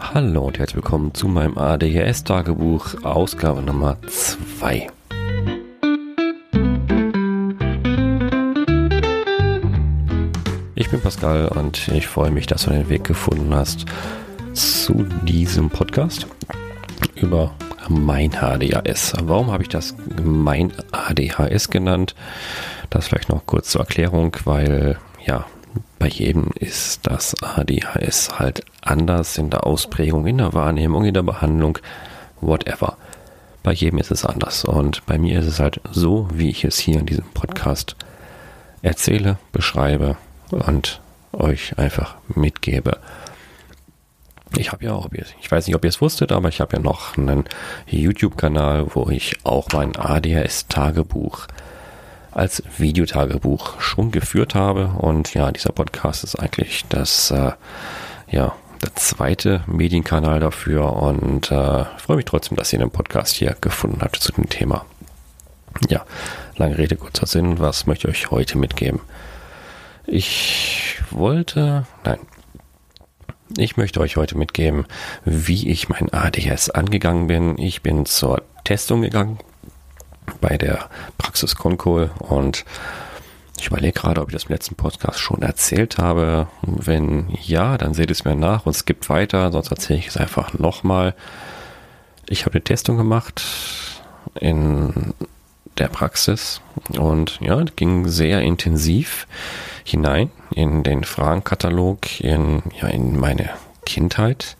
Hallo und herzlich willkommen zu meinem ADHS-Tagebuch, Ausgabe Nummer 2. Ich bin Pascal und ich freue mich, dass du den Weg gefunden hast zu diesem Podcast über mein ADHS. Warum habe ich das mein ADHS genannt? Das vielleicht noch kurz zur Erklärung, weil bei jedem ist das ADHS halt anders in der Ausprägung, in der Wahrnehmung, in der Behandlung, whatever. Bei jedem ist es anders und bei mir ist es halt so, wie ich es hier in diesem Podcast erzähle, beschreibe und euch einfach mitgebe. Ich habe ja auch, ich weiß nicht, ob ihr es wusstet, aber ich habe ja noch einen YouTube-Kanal, wo ich auch mein ADHS-Tagebuch als Videotagebuch schon geführt habe. Und ja, dieser Podcast ist eigentlich der zweite Medienkanal dafür und freue mich trotzdem, dass ihr den Podcast hier gefunden habt zu dem Thema. Ja, lange Rede, kurzer Sinn. Was möchte ich euch heute mitgeben? Ich möchte euch heute mitgeben, wie ich mein ADHS angegangen bin. Ich bin zur Testung gegangen bei der Praxis Concol und ich überlege gerade, ob ich das im letzten Podcast schon erzählt habe. Wenn ja, dann seht es mir nach und skippt weiter, sonst erzähle ich es einfach nochmal. Ich habe eine Testung gemacht in der Praxis und ja, ging sehr intensiv hinein in den Fragenkatalog, in meine Kindheit.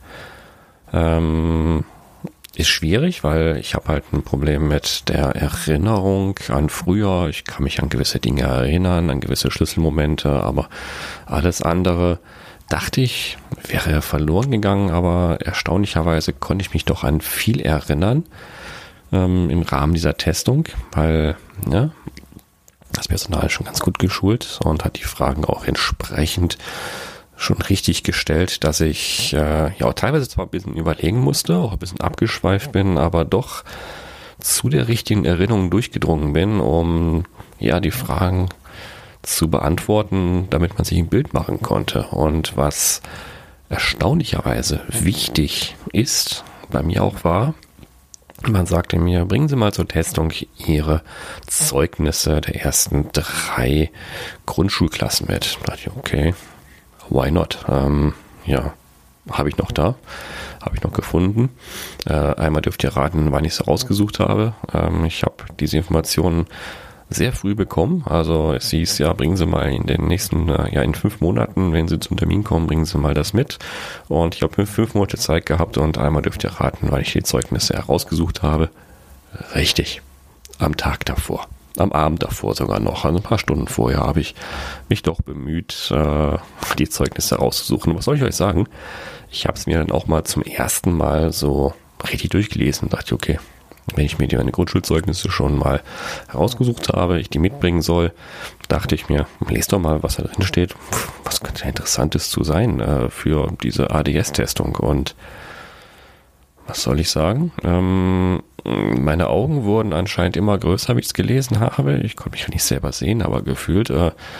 Ist schwierig, weil ich habe halt ein Problem mit der Erinnerung an früher. Ich kann mich an gewisse Dinge erinnern, an gewisse Schlüsselmomente, aber alles andere, dachte ich, wäre verloren gegangen, aber erstaunlicherweise konnte ich mich doch an viel erinnern im Rahmen dieser Testung, weil das Personal ist schon ganz gut geschult und hat die Fragen auch entsprechend schon richtig gestellt, dass ich teilweise zwar ein bisschen überlegen musste, auch ein bisschen abgeschweift bin, aber doch zu der richtigen Erinnerung durchgedrungen bin, um die Fragen zu beantworten, damit man sich ein Bild machen konnte. Und was erstaunlicherweise wichtig ist, bei mir auch war, man sagte mir, bringen Sie mal zur Testung Ihre Zeugnisse der ersten 3 Grundschulklassen mit. Da dachte ich, okay, why not? Habe ich noch da. Habe ich noch gefunden. Einmal dürft ihr raten, wann ich es rausgesucht habe. Ich habe diese Informationen sehr früh bekommen. Also es hieß, bringen Sie mal in den nächsten, in 5 Monaten, wenn Sie zum Termin kommen, bringen Sie mal das mit. Und ich habe 5 Monate Zeit gehabt und einmal dürft ihr raten, wann ich die Zeugnisse herausgesucht habe. Richtig. Am Tag davor. Am Abend davor sogar noch, also ein paar Stunden vorher, habe ich mich doch bemüht, die Zeugnisse rauszusuchen. Was soll ich euch sagen? Ich habe es mir dann auch mal zum ersten Mal so richtig durchgelesen und dachte, okay, wenn ich mir meine Grundschulzeugnisse schon mal herausgesucht habe, ich die mitbringen soll, dachte ich mir, lest doch mal, was da drin steht. Was könnte Interessantes zu sein für diese ADS-Testung? Und was soll ich sagen? Meine Augen wurden anscheinend immer größer, wie ich es gelesen habe. Ich konnte mich ja nicht selber sehen, aber gefühlt,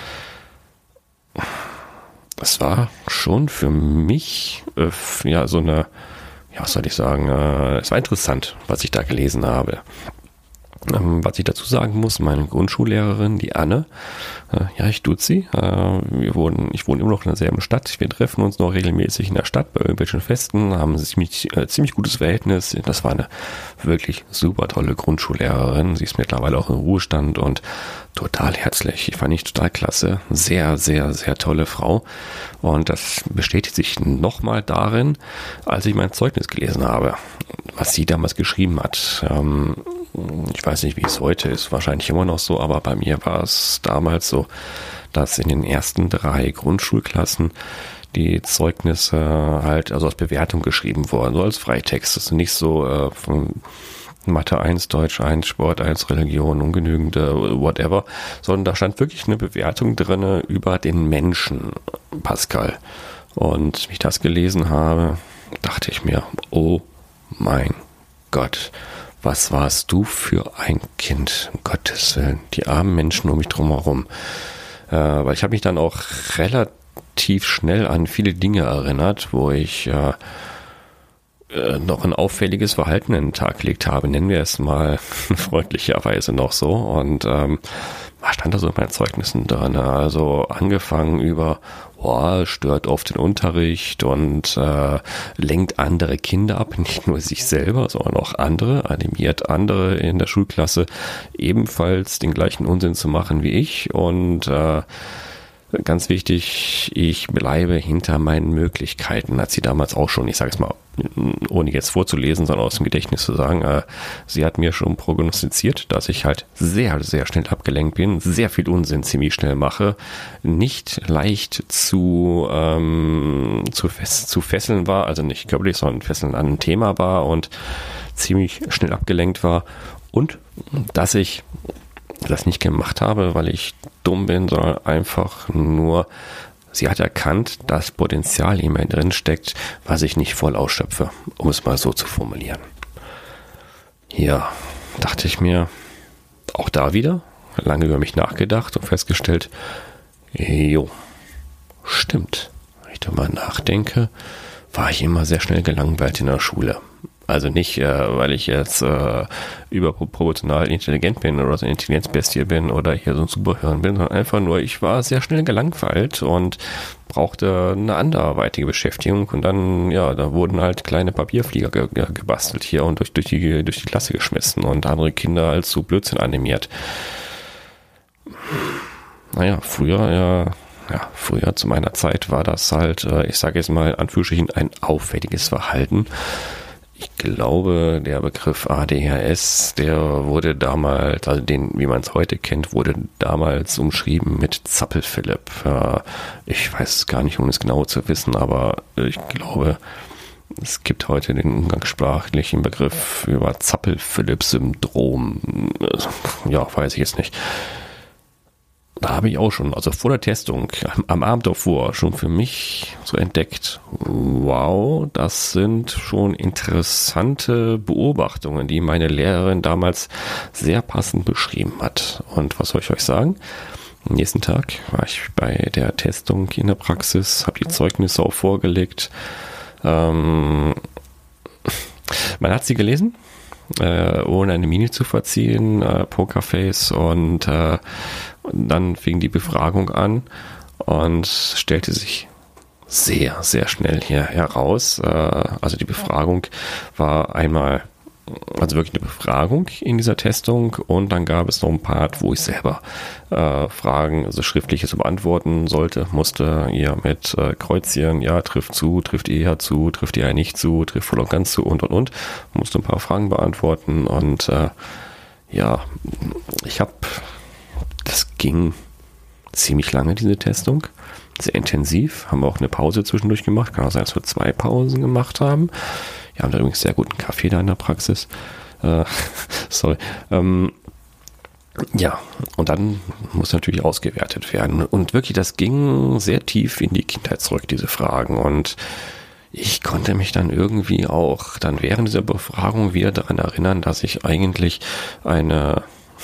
es war schon für mich so eine, was soll ich sagen, es war interessant, was ich da gelesen habe. Was ich dazu sagen muss, meine Grundschullehrerin, die Anne, ich duze sie, ich wohne immer noch in derselben Stadt, wir treffen uns noch regelmäßig in der Stadt bei irgendwelchen Festen, haben ziemlich gutes Verhältnis, das war eine wirklich super tolle Grundschullehrerin, sie ist mittlerweile auch im Ruhestand und total herzlich, fand ich total klasse, sehr, sehr, sehr tolle Frau und das bestätigt sich nochmal darin, als ich mein Zeugnis gelesen habe, was sie damals geschrieben hat. Ich weiß nicht, wie es heute ist, wahrscheinlich immer noch so, aber bei mir war es damals so, dass in den ersten 3 Grundschulklassen die Zeugnisse halt als Bewertung geschrieben wurden, so als Freitext. Das ist nicht so von Mathe 1, Deutsch 1, Sport 1, Religion, ungenügend, whatever, sondern da stand wirklich eine Bewertung drin über den Menschen, Pascal. Und wie ich das gelesen habe, dachte ich mir, oh mein Gott, was warst du für ein Kind, um Gottes Willen, die armen Menschen um mich drumherum. Weil ich habe mich dann auch relativ schnell an viele Dinge erinnert, wo ich noch ein auffälliges Verhalten an den Tag gelegt habe, nennen wir es mal freundlicherweise noch so. Und was stand da so in meinen Zeugnissen drin? Also angefangen über, stört oft den Unterricht und lenkt andere Kinder ab, nicht nur sich selber, sondern auch andere, animiert andere in der Schulklasse ebenfalls den gleichen Unsinn zu machen wie ich. Und ganz wichtig, ich bleibe hinter meinen Möglichkeiten, hat sie damals auch schon, ich sage es mal, ohne jetzt vorzulesen, sondern aus dem Gedächtnis zu sagen, sie hat mir schon prognostiziert, dass ich halt sehr, sehr schnell abgelenkt bin, sehr viel Unsinn ziemlich schnell mache, nicht leicht zu fesseln war, also nicht körperlich, sondern fesseln an einem Thema war und ziemlich schnell abgelenkt war und dass ich das nicht gemacht habe, weil ich dumm bin, sondern einfach nur, sie hat erkannt, dass Potenzial in mir drin steckt, was ich nicht voll ausschöpfe, um es mal so zu formulieren. Ja, dachte ich mir, auch da wieder, lange über mich nachgedacht und festgestellt, stimmt. Wenn ich darüber nachdenke, war ich immer sehr schnell gelangweilt in der Schule. Also nicht, weil ich jetzt überproportional intelligent bin oder so eine Intelligenzbestie bin oder hier so ein Superhirn bin, sondern einfach nur, ich war sehr schnell gelangweilt und brauchte eine anderweitige Beschäftigung. Und dann, da wurden halt kleine Papierflieger gebastelt hier und durch die Klasse geschmissen und andere Kinder als so Blödsinn animiert. Naja, früher zu meiner Zeit war das halt, ich sage jetzt mal in Anführungsstrichen, ein auffälliges Verhalten. Ich glaube, der Begriff ADHS, der wurde damals, also den, wie man es heute kennt, wurde damals umschrieben mit Zappel-Philipp. Ich weiß es gar nicht, um es genau zu wissen, aber ich glaube, es gibt heute den umgangssprachlichen Begriff über Zappel-Philipp-Syndrom. Ja, weiß ich jetzt nicht. Da habe ich auch schon, also vor der Testung, am Abend davor, schon für mich so entdeckt, wow, das sind schon interessante Beobachtungen, die meine Lehrerin damals sehr passend beschrieben hat. Und was soll ich euch sagen? Am nächsten Tag war ich bei der Testung in der Praxis, habe die Zeugnisse auch vorgelegt. Man hat sie gelesen, ohne eine Miene zu verziehen, Pokerface, und dann fing die Befragung an und stellte sich sehr, sehr schnell hier heraus. Also die Befragung war einmal, also wirklich eine Befragung in dieser Testung, und dann gab es noch ein Part, wo ich selber Fragen, also schriftliche zu beantworten musste ihr mit Kreuzchen, ja, trifft zu, trifft eher zu, trifft eher nicht zu, trifft voll und ganz zu und. Musste ein paar Fragen beantworten und das ging ziemlich lange, diese Testung. Sehr intensiv. Haben wir auch eine Pause zwischendurch gemacht. Kann auch sein, dass wir 2 Pausen gemacht haben. Wir haben da übrigens sehr guten Kaffee da in der Praxis. Sorry. Und dann muss natürlich ausgewertet werden. Und wirklich, das ging sehr tief in die Kindheit zurück, diese Fragen. Und ich konnte mich dann irgendwie auch dann während dieser Befragung wieder daran erinnern, dass ich eigentlich eine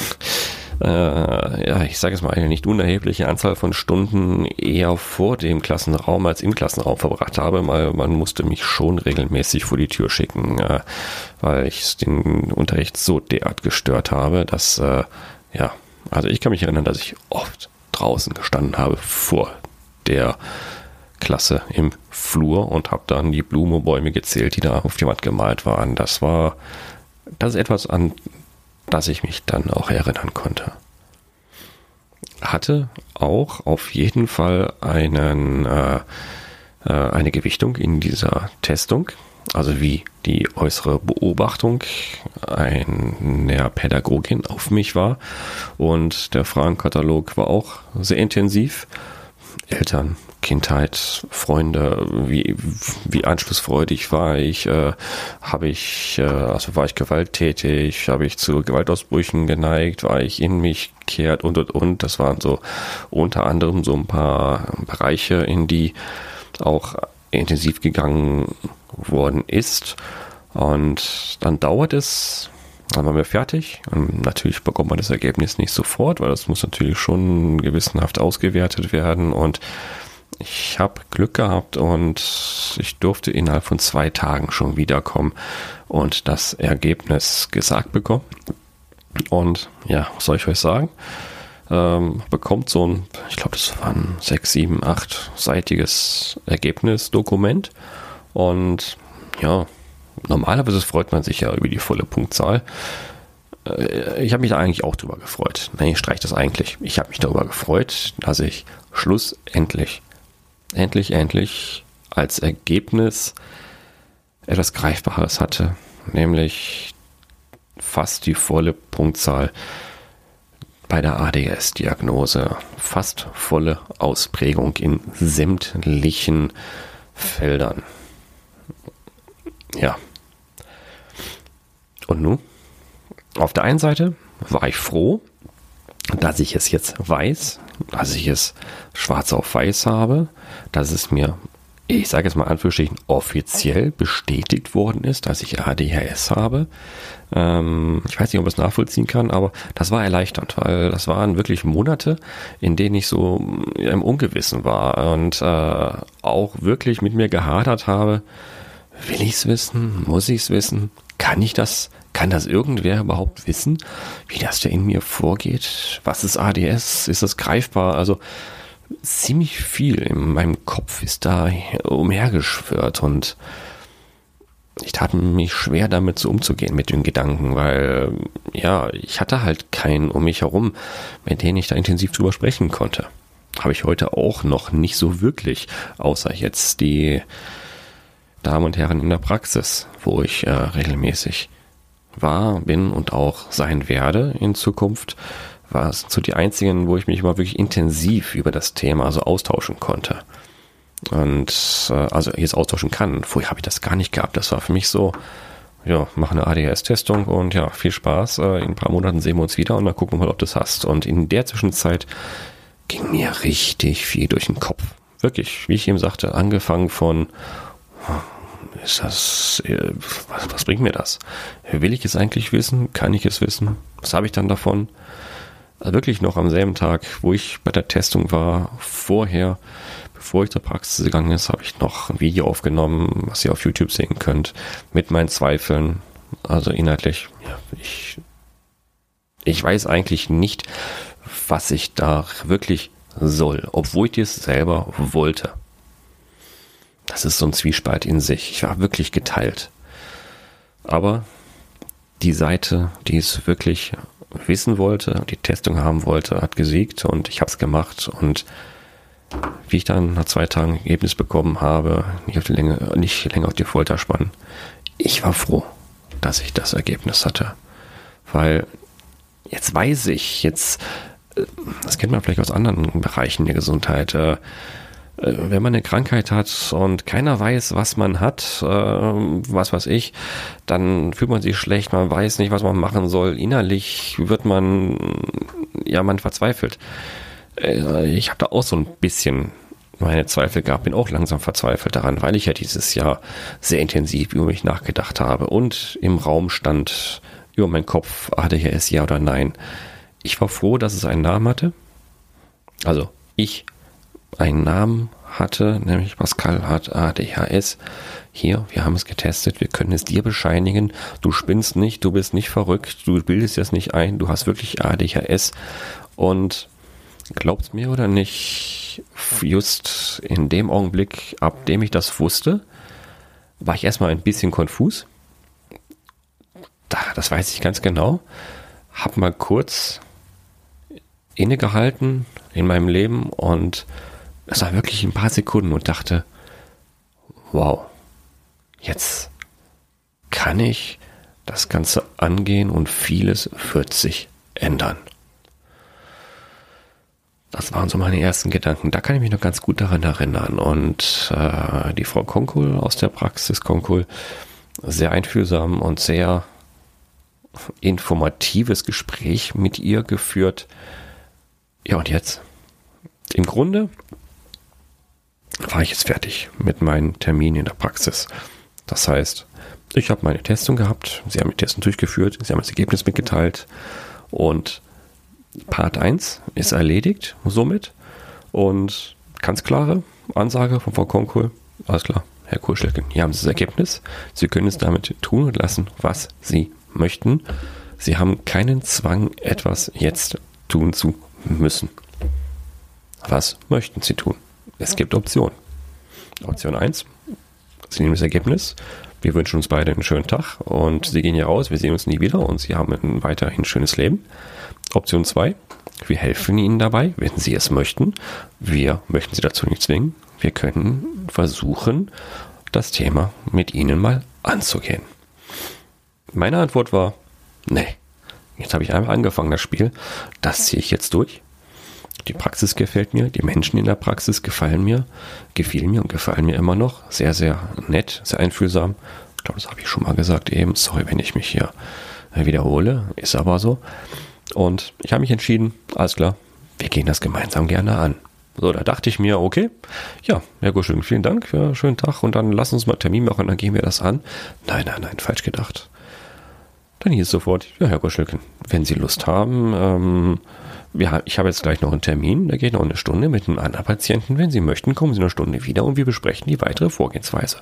ich sage es mal, eine nicht unerhebliche Anzahl von Stunden eher vor dem Klassenraum als im Klassenraum verbracht habe, weil man musste mich schon regelmäßig vor die Tür schicken, weil ich den Unterricht so derart gestört habe, dass, also ich kann mich erinnern, dass ich oft draußen gestanden habe vor der Klasse im Flur und habe dann die Blumenbäume gezählt, die da auf die Wand gemalt waren. Das ist etwas, an das ich mich dann auch erinnern konnte. Hatte auch auf jeden Fall eine Gewichtung in dieser Testung, also wie die äußere Beobachtung einer Pädagogin auf mich war, und der Fragenkatalog war auch sehr intensiv. Eltern, Kindheit, Freunde, wie anspruchsfreudig war ich, war ich gewalttätig, habe ich zu Gewaltausbrüchen geneigt, war ich in mich gekehrt und. Das waren so unter anderem so ein paar Bereiche, in die auch intensiv gegangen worden ist. Und dann dauert es, dann waren wir fertig. Und natürlich bekommt man das Ergebnis nicht sofort, weil das muss natürlich schon gewissenhaft ausgewertet werden. Und Ich habe Glück gehabt und ich durfte innerhalb von 2 Tagen schon wiederkommen und das Ergebnis gesagt bekommen. Und ja, was soll ich euch sagen? Bekommt so ein, ich glaube, das war ein 6, 7, 8-seitiges Ergebnisdokument. Und ja, normalerweise freut man sich ja über die volle Punktzahl. Ich habe mich da eigentlich auch drüber gefreut. Nein, ich streiche das eigentlich. Ich habe mich darüber gefreut, dass ich schlussendlich endlich als Ergebnis etwas Greifbares hatte, nämlich fast die volle Punktzahl bei der ADHS-Diagnose, fast volle Ausprägung in sämtlichen Feldern. Ja. Und nun? Auf der einen Seite war ich froh, dass ich es jetzt weiß, dass ich es schwarz auf weiß habe, dass es mir, ich sage jetzt mal Anführungsstrichen, offiziell bestätigt worden ist, dass ich ADHS habe. Ich weiß nicht, ob ich es nachvollziehen kann, aber das war erleichternd, weil das waren wirklich Monate, in denen ich so im Ungewissen war und auch wirklich mit mir gehadert habe. Will ich es wissen? Muss ich es wissen? Kann ich das? Kann das irgendwer überhaupt wissen, wie das da in mir vorgeht? Was ist ADS? Ist das greifbar? Also ziemlich viel in meinem Kopf ist da umhergeschwirrt und ich tat mich schwer damit so umzugehen mit den Gedanken, weil ja, ich hatte halt keinen um mich herum, mit denen ich da intensiv drüber sprechen konnte. Habe ich heute auch noch nicht so wirklich, außer jetzt die Damen und Herren in der Praxis, wo ich regelmäßig war, bin und auch sein werde in Zukunft, war es so die einzigen, wo ich mich mal wirklich intensiv über das Thema so austauschen konnte. Und also jetzt austauschen kann. Vorher habe ich das gar nicht gehabt. Das war für mich so, ja, mach eine ADHS-Testung und ja, viel Spaß. In ein paar Monaten sehen wir uns wieder und dann gucken wir mal, ob du das hast. Und in der Zwischenzeit ging mir richtig viel durch den Kopf. Wirklich, wie ich eben sagte, angefangen von ist das, was bringt mir das? Will ich es eigentlich wissen? Kann ich es wissen? Was habe ich dann davon? Also wirklich noch am selben Tag, wo ich bei der Testung war, vorher, bevor ich zur Praxis gegangen ist, habe ich noch ein Video aufgenommen, was ihr auf YouTube sehen könnt, mit meinen Zweifeln. Also inhaltlich, ja, ich weiß eigentlich nicht, was ich da wirklich soll, obwohl ich es selber wollte. Das ist so ein Zwiespalt in sich. Ich war wirklich geteilt. Aber die Seite, die es wirklich wissen wollte, die Testung haben wollte, hat gesiegt und ich habe es gemacht. Und wie ich dann nach 2 Tagen ein Ergebnis bekommen habe, nicht länger auf die Folter spannen, ich war froh, dass ich das Ergebnis hatte. Weil jetzt weiß ich, das kennt man vielleicht aus anderen Bereichen der Gesundheit, wenn man eine Krankheit hat und keiner weiß, was man hat, was weiß ich, dann fühlt man sich schlecht, man weiß nicht, was man machen soll. Innerlich wird man verzweifelt. Ich habe da auch so ein bisschen meine Zweifel gehabt, bin auch langsam verzweifelt daran, weil ich ja dieses Jahr sehr intensiv über mich nachgedacht habe und im Raum stand über meinen Kopf, ADHS ja oder nein. Ich war froh, dass es einen Namen hatte. Also ich einen Namen hatte, nämlich Pascal hat ADHS. Hier, wir haben es getestet, wir können es dir bescheinigen. Du spinnst nicht, du bist nicht verrückt, du bildest es nicht ein, du hast wirklich ADHS. Und glaubt mir oder nicht, just in dem Augenblick, ab dem ich das wusste, war ich erstmal ein bisschen konfus. Das weiß ich ganz genau. Hab mal kurz innegehalten in meinem Leben und es war wirklich ein paar Sekunden und dachte, wow, jetzt kann ich das Ganze angehen und vieles wird sich ändern. Das waren so meine ersten Gedanken. Da kann ich mich noch ganz gut daran erinnern. Und die Frau Konkul aus der Praxis Konkul, sehr einfühlsam und sehr informatives Gespräch mit ihr geführt. Ja, und jetzt? Im Grunde war ich jetzt fertig mit meinen Terminen in der Praxis. Das heißt, ich habe meine Testung gehabt, sie haben die Testung durchgeführt, sie haben das Ergebnis mitgeteilt und Part 1 ist erledigt somit und Ganz klare Ansage von Frau Konkohl. Alles klar, Herr Kohlschelken, hier haben Sie das Ergebnis. Sie können es damit tun und lassen, was Sie möchten. Sie haben keinen Zwang, etwas jetzt tun zu müssen. Was möchten Sie tun? Es gibt Optionen. Option 1, Sie nehmen das Ergebnis. Wir wünschen uns beide einen schönen Tag und Sie gehen hier raus, wir sehen uns nie wieder und Sie haben ein weiterhin schönes Leben. Option 2, wir helfen Ihnen dabei, wenn Sie es möchten. Wir möchten Sie dazu nicht zwingen. Wir können versuchen, das Thema mit Ihnen mal anzugehen. Meine Antwort war, nee, jetzt habe ich einmal angefangen, das Spiel, das ziehe ich jetzt durch. Die Praxis gefällt mir, die Menschen in der Praxis gefielen mir und gefallen mir immer noch. Sehr, sehr nett, sehr einfühlsam. Ich glaube, das habe ich schon mal gesagt eben. Sorry, wenn ich mich hier wiederhole, ist aber so. Und ich habe mich entschieden, alles klar, wir gehen das gemeinsam gerne an. So, da dachte ich mir, okay, ja, Herr Guschelken, vielen Dank, ja, schönen Tag und dann lassen uns mal einen Termin machen und dann gehen wir das an. Nein, falsch gedacht. Dann hieß es sofort, ja, Herr Guschelken, wenn Sie Lust haben, ich habe jetzt gleich noch einen Termin, da geht noch eine Stunde mit einem anderen Patienten. Wenn Sie möchten, kommen Sie eine Stunde wieder und wir besprechen die weitere Vorgehensweise.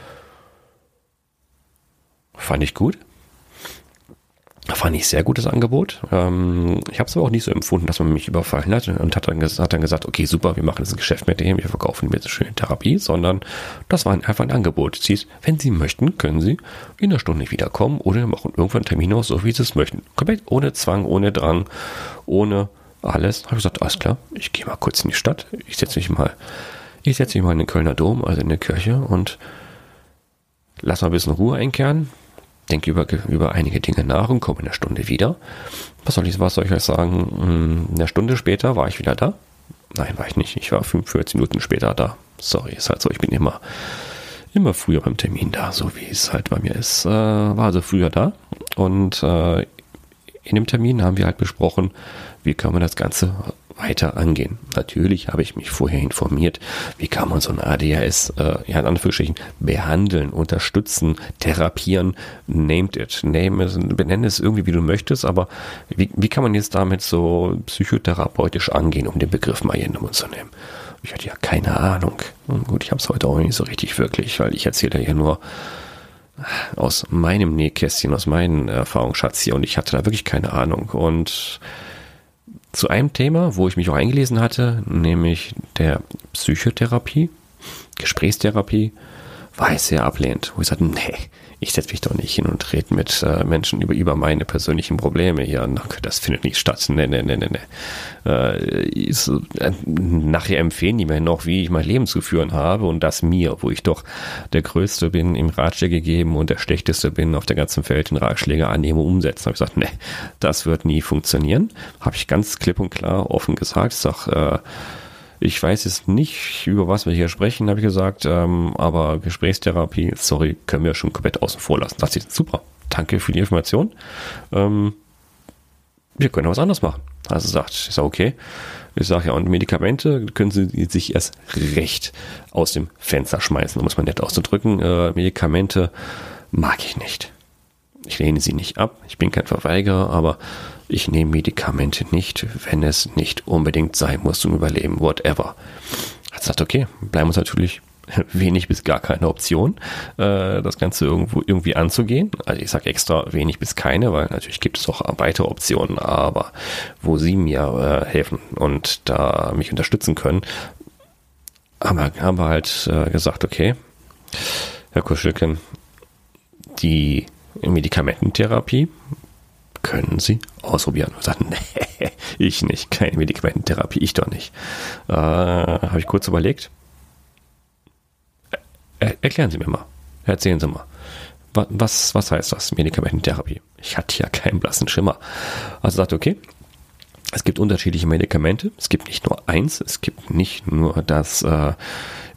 Fand ich gut. Fand ich sehr gutes Angebot. Ich habe es aber auch nicht so empfunden, dass man mich überfallen hat und hat dann gesagt, okay, super, wir machen jetzt ein Geschäft mit dem, wir verkaufen mir jetzt eine schöne Therapie, sondern das war einfach ein Angebot. Es hieß, wenn Sie möchten, können Sie in einer Stunde wiederkommen oder wir machen irgendwann einen Termin aus, so wie Sie es möchten. Komplett ohne Zwang, ohne Drang, ohne alles. Habe ich gesagt, alles klar, ich gehe mal kurz in die Stadt, ich setze mich mal in den Kölner Dom, also in der Kirche und lass mal ein bisschen Ruhe einkehren. Denke über einige Dinge nach und komme in einer Stunde wieder. Was soll ich euch sagen? Eine Stunde später war ich wieder da. Nein, war ich nicht. Ich war 45 Minuten später da. Sorry, ist halt so. Ich bin immer früher beim Termin da, so wie es halt bei mir ist. War also früher da. Und in dem Termin haben wir halt besprochen, wie kann man das Ganze weiter angehen. Natürlich habe ich mich vorher informiert, wie kann man so ein ADHS in Anführungsstrichen behandeln, unterstützen, therapieren, benenne es irgendwie, wie du möchtest, aber wie kann man jetzt damit so psychotherapeutisch angehen, um den Begriff mal hier in den Mund zu nehmen? Ich hatte ja keine Ahnung. Und gut, ich habe es heute auch nicht so richtig wirklich, weil ich erzähle ja nur aus meinem Nähkästchen, aus meinen Erfahrungsschatz hier und ich hatte da wirklich keine Ahnung. Und zu einem Thema, wo ich mich auch eingelesen hatte, nämlich der Psychotherapie, Gesprächstherapie, war ich sehr ablehnend. Wo ich sagte, nee, ich setze mich doch nicht hin und rede mit Menschen über meine persönlichen Probleme hier. Das findet nicht statt. Nee. Nachher empfehlen die mir noch, wie ich mein Leben zu führen habe und das mir, wo ich doch der Größte bin im Ratschläge geben und der Schlechteste bin auf der ganzen Welt in Ratschläge annehmen und umsetzen. Habe ich gesagt, nee, das wird nie funktionieren. Habe ich ganz klipp und klar offen gesagt. Ich sage, ich weiß jetzt nicht, über was wir hier sprechen, habe ich gesagt, aber Gesprächstherapie, sorry, können wir schon komplett außen vor lassen. Das ist super. Danke für die Information. Wir können auch was anderes machen. Also ich sage, okay. Ich sage ja, und Medikamente können Sie sich erst recht aus dem Fenster schmeißen, um es mal nett auszudrücken. Medikamente mag ich nicht. Ich lehne sie nicht ab, ich bin kein Verweigerer, aber ich nehme Medikamente nicht, wenn es nicht unbedingt sein muss zum Überleben, whatever. Hat gesagt, okay, bleiben uns natürlich wenig bis gar keine Option, das Ganze irgendwie anzugehen. Also ich sage extra wenig bis keine, weil natürlich gibt es auch weitere Optionen, aber wo Sie mir helfen und da mich unterstützen können, haben wir halt gesagt, okay, Herr Kuschelken, die Medikamententherapie können Sie ausprobieren. Und sagten, nee, ich nicht, keine Medikamententherapie, ich doch nicht. Habe ich kurz überlegt. Erklären Sie mir mal, erzählen Sie mal. Was heißt das, Medikamententherapie? Ich hatte ja keinen blassen Schimmer. Also sagte, okay, es gibt unterschiedliche Medikamente. Es gibt nicht nur eins. Es gibt nicht nur das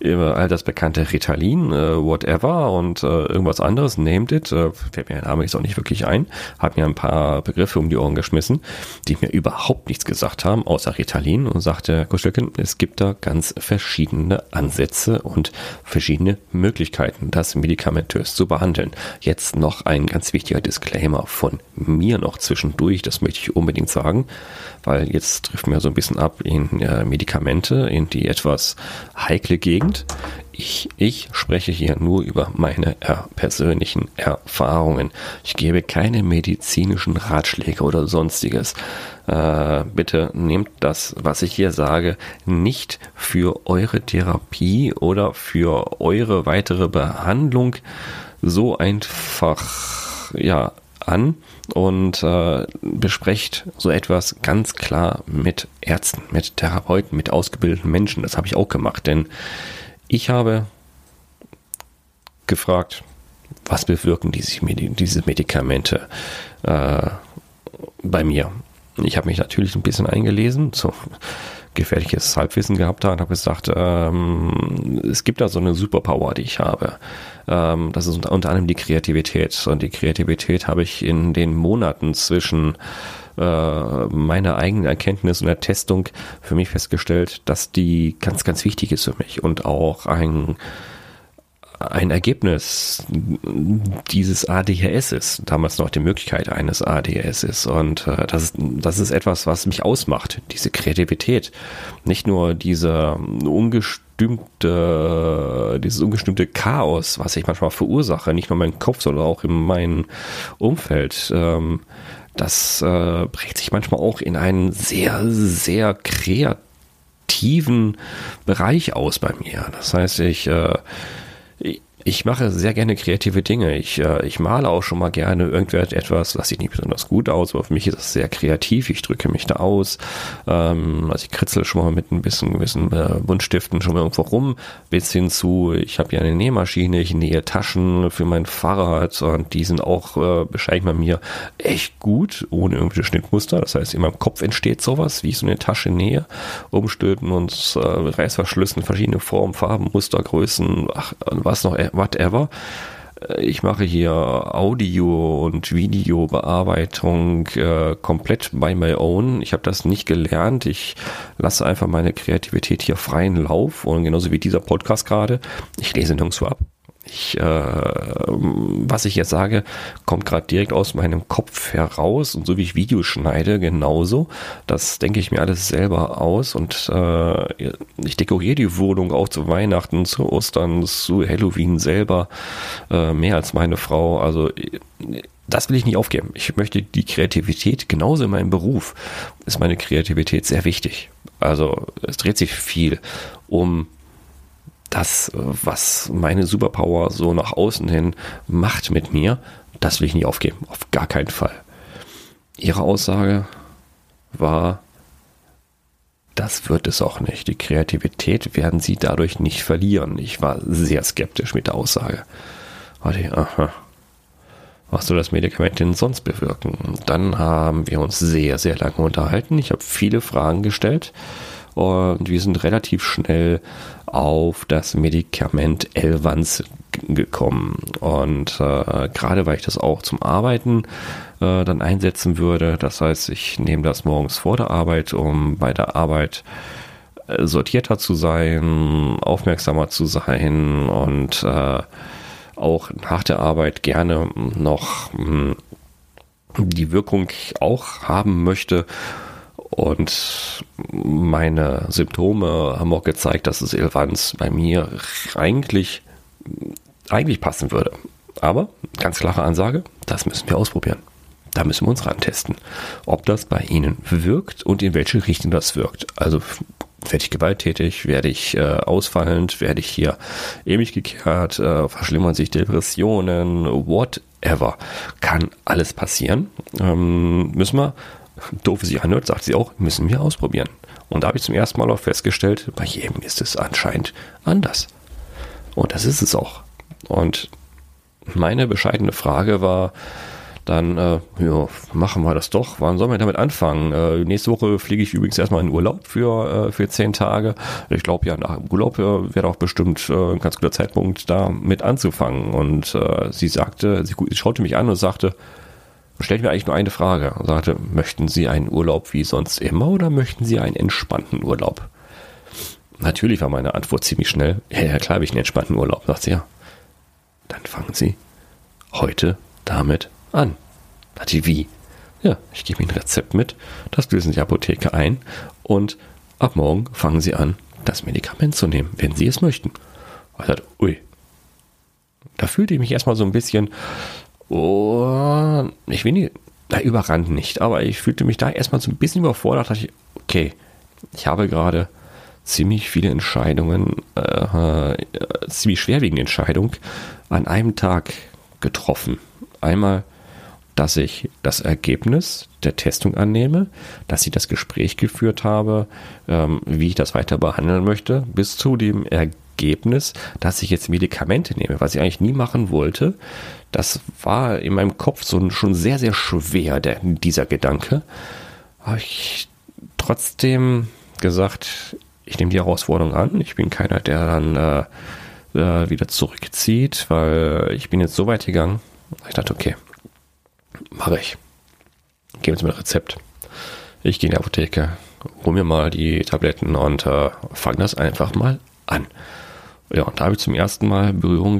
all das bekannte Ritalin, whatever und irgendwas anderes, named it, fällt mir der Name jetzt auch nicht wirklich ein, habe mir ein paar Begriffe um die Ohren geschmissen, die mir überhaupt nichts gesagt haben, außer Ritalin, und sagte, Kuschelken, es gibt da ganz verschiedene Ansätze und verschiedene Möglichkeiten, das medikamentös zu behandeln. Jetzt noch ein ganz wichtiger Disclaimer von mir noch zwischendurch, das möchte ich unbedingt sagen, weil jetzt trifft mir so ein bisschen ab in Medikamente, in die etwas heikle Gegend. Ich spreche hier nur über meine persönlichen Erfahrungen. Ich gebe keine medizinischen Ratschläge oder sonstiges. Bitte nehmt das, was ich hier sage, nicht für eure Therapie oder für eure weitere Behandlung so einfach an und besprecht so etwas ganz klar mit Ärzten, mit Therapeuten, mit ausgebildeten Menschen. Das habe ich auch gemacht, denn ich habe gefragt, was bewirken diese Medikamente bei mir. Ich habe mich natürlich ein bisschen eingelesen, so gefährliches Halbwissen gehabt da und habe gesagt, es gibt da so eine Superpower, die ich habe. Das ist unter anderem die Kreativität. Und die Kreativität habe ich in den Monaten zwischen meiner eigenen Erkenntnis und der Testung für mich festgestellt, dass die ganz, ganz wichtig ist für mich und auch ein Ergebnis dieses ADHS ist, damals noch die Möglichkeit eines ADHS ist, und das ist etwas, was mich ausmacht, diese Kreativität, nicht nur dieses ungestimmte Chaos, was ich manchmal verursache, nicht nur in meinem Kopf, sondern auch in meinem Umfeld, das prägt sich manchmal auch in einen sehr, sehr kreativen Bereich aus bei mir. Das heißt, ich mache sehr gerne kreative Dinge. Ich male auch schon mal gerne etwas, das sieht nicht besonders gut aus, aber für mich ist das sehr kreativ. Ich drücke mich da aus. Also ich kritzel schon mal mit ein bisschen gewissen Buntstiften schon mal irgendwo rum, bis hin zu, ich habe hier eine Nähmaschine, ich nähe Taschen für mein Fahrrad und die sind auch, bescheiden bei mir, echt gut, ohne irgendwelche Schnittmuster. Das heißt, in meinem Kopf entsteht sowas, wie ich so eine Tasche nähe, umstülpen und Reißverschlüssen, verschiedene Formen, Farben, Muster, Größen, whatever. Ich mache hier Audio- und Videobearbeitung komplett by my own. Ich habe das nicht gelernt. Ich lasse einfach meine Kreativität hier freien Lauf und genauso wie dieser Podcast gerade. Ich lese nirgendwo ab. Was ich jetzt sage, kommt gerade direkt aus meinem Kopf heraus, und so wie ich Videos schneide, genauso. Das denke ich mir alles selber aus, und ich dekoriere die Wohnung auch zu Weihnachten, zu Ostern, zu Halloween selber, mehr als meine Frau. Also das will ich nicht aufgeben. Ich möchte die Kreativität, genauso in meinem Beruf, ist meine Kreativität sehr wichtig. Also es dreht sich viel um das, was meine Superpower so nach außen hin macht mit mir, das will ich nicht aufgeben. Auf gar keinen Fall. Ihre Aussage war, das wird es auch nicht. Die Kreativität werden Sie dadurch nicht verlieren. Ich war sehr skeptisch mit der Aussage. Was soll das Medikament denn sonst bewirken? Und dann haben wir uns sehr, sehr lange unterhalten. Ich habe viele Fragen gestellt. Und wir sind relativ schnell auf das Medikament Elevance gekommen. Und gerade weil ich das auch zum Arbeiten dann einsetzen würde, das heißt, ich nehme das morgens vor der Arbeit, um bei der Arbeit sortierter zu sein, aufmerksamer zu sein und auch nach der Arbeit gerne noch die Wirkung auch haben möchte. Und meine Symptome haben auch gezeigt, dass das Elevance bei mir eigentlich passen würde. Aber ganz klare Ansage, das müssen wir ausprobieren. Da müssen wir uns rantesten, ob das bei Ihnen wirkt und in welche Richtung das wirkt. Also werde ich gewalttätig, werde ich ausfallend, werde ich hier ewig gekehrt, verschlimmern sich Depressionen, whatever. Kann alles passieren. Müssen wir, doof wie sie anhört, sagt sie auch, müssen wir ausprobieren. Und da habe ich zum ersten Mal auch festgestellt, bei jedem ist es anscheinend anders. Und das ist es auch. Und meine bescheidene Frage war, dann machen wir das doch. Wann sollen wir damit anfangen? Nächste Woche fliege ich übrigens erstmal in Urlaub für 10 Tage. Ich glaube ja, nach dem Urlaub wäre auch bestimmt ein ganz guter Zeitpunkt, da mit anzufangen. Und sie schaute mich an und sagte, stellt mir eigentlich nur eine Frage. Und sagte, möchten Sie einen Urlaub wie sonst immer oder möchten Sie einen entspannten Urlaub? Natürlich war meine Antwort ziemlich schnell. Ja, klar habe ich einen entspannten Urlaub. Sagt sie, ja. Dann fangen Sie heute damit an. Sagt sie, wie? Ja, ich gebe Ihnen ein Rezept mit, das lösen Sie in die Apotheke ein und ab morgen fangen Sie an, das Medikament zu nehmen, wenn Sie es möchten. Und ich dachte, ui. Da fühlte ich mich erstmal so ein bisschen, ich will nicht, überrannt nicht, aber ich fühlte mich da erstmal so ein bisschen überfordert. Da dachte ich, okay, ich habe gerade ziemlich viele Entscheidungen, ziemlich schwerwiegende Entscheidungen an einem Tag getroffen. Einmal, dass ich das Ergebnis der Testung annehme, dass ich das Gespräch geführt habe, wie ich das weiter behandeln möchte, bis zu dem Ergebnis, dass ich jetzt Medikamente nehme, was ich eigentlich nie machen wollte. Das war in meinem Kopf schon sehr, sehr schwer, dieser Gedanke. Habe ich trotzdem gesagt, ich nehme die Herausforderung an. Ich bin keiner, der dann wieder zurückzieht, weil ich bin jetzt so weit gegangen. Ich dachte, okay, mache ich. Geben Sie mir ein Rezept. Ich gehe in die Apotheke, hole mir mal die Tabletten und fange das einfach mal an. Ja, und da habe ich zum ersten Mal Berührung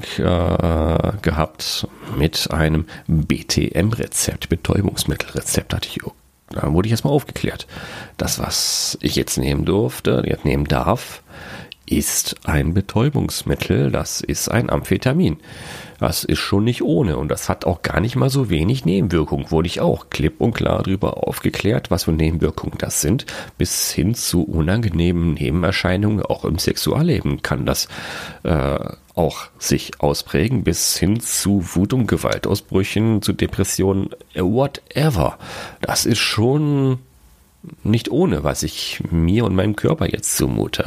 gehabt mit einem BTM-Rezept, Betäubungsmittelrezept. Da wurde ich erstmal aufgeklärt. Das, was ich jetzt nehmen darf, ist ein Betäubungsmittel, das ist ein Amphetamin. Das ist schon nicht ohne und das hat auch gar nicht mal so wenig Nebenwirkungen. Wurde ich auch klipp und klar darüber aufgeklärt, was für Nebenwirkungen das sind, bis hin zu unangenehmen Nebenerscheinungen. Auch im Sexualleben kann das auch sich ausprägen, bis hin zu Wut- und Gewaltausbrüchen, zu Depressionen, whatever. Das ist schon nicht ohne, was ich mir und meinem Körper jetzt zumute.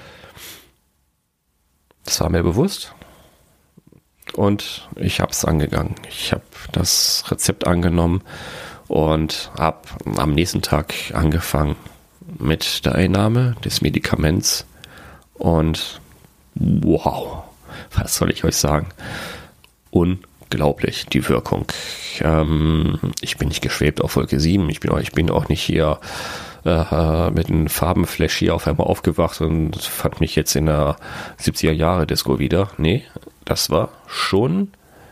Das war mir bewusst und ich habe es angegangen. Ich habe das Rezept angenommen und habe am nächsten Tag angefangen mit der Einnahme des Medikaments und wow, was soll ich euch sagen? Unglaublich, die Wirkung. Ich bin nicht geschwebt auf Wolke 7, ich bin auch nicht hier mit einem Farbenflash hier auf einmal aufgewacht und fand mich jetzt in der 70er-Jahre-Disco wieder. Nee, das war schon,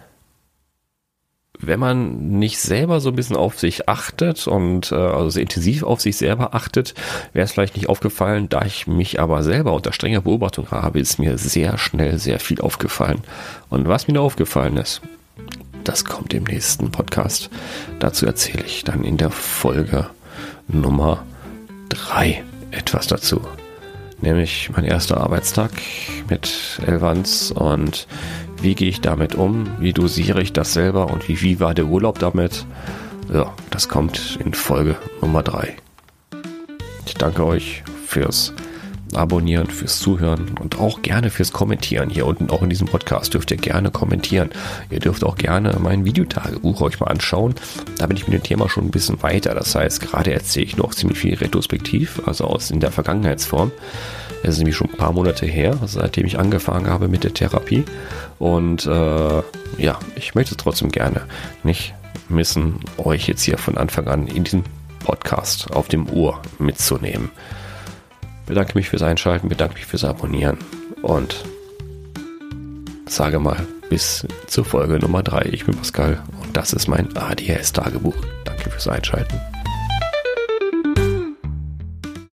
wenn man nicht selber so ein bisschen auf sich achtet und also sehr intensiv auf sich selber achtet, wäre es vielleicht nicht aufgefallen. Da ich mich aber selber unter strenger Beobachtung habe, ist mir sehr schnell sehr viel aufgefallen. Und was mir da aufgefallen ist, das kommt im nächsten Podcast. Dazu erzähle ich dann in der Folge Nummer 3 etwas dazu. Nämlich mein erster Arbeitstag mit Elvans und wie gehe ich damit um, wie dosiere ich das selber und wie war der Urlaub damit. Ja, das kommt in Folge Nummer 3. Ich danke euch fürs Abonnieren, fürs Zuhören und auch gerne fürs Kommentieren. Hier unten auch in diesem Podcast dürft ihr gerne kommentieren. Ihr dürft auch gerne mein Videotagebuch euch mal anschauen. Da bin ich mit dem Thema schon ein bisschen weiter. Das heißt, gerade erzähle ich noch ziemlich viel retrospektiv, also in der Vergangenheitsform. Es ist nämlich schon ein paar Monate her, seitdem ich angefangen habe mit der Therapie. Und ich möchte es trotzdem gerne nicht missen, euch jetzt hier von Anfang an in diesem Podcast auf dem Ohr mitzunehmen. Bedanke mich fürs Einschalten, bedanke mich fürs Abonnieren und sage mal bis zur Folge Nummer 3. Ich bin Pascal und das ist mein ADHS-Tagebuch. Danke fürs Einschalten.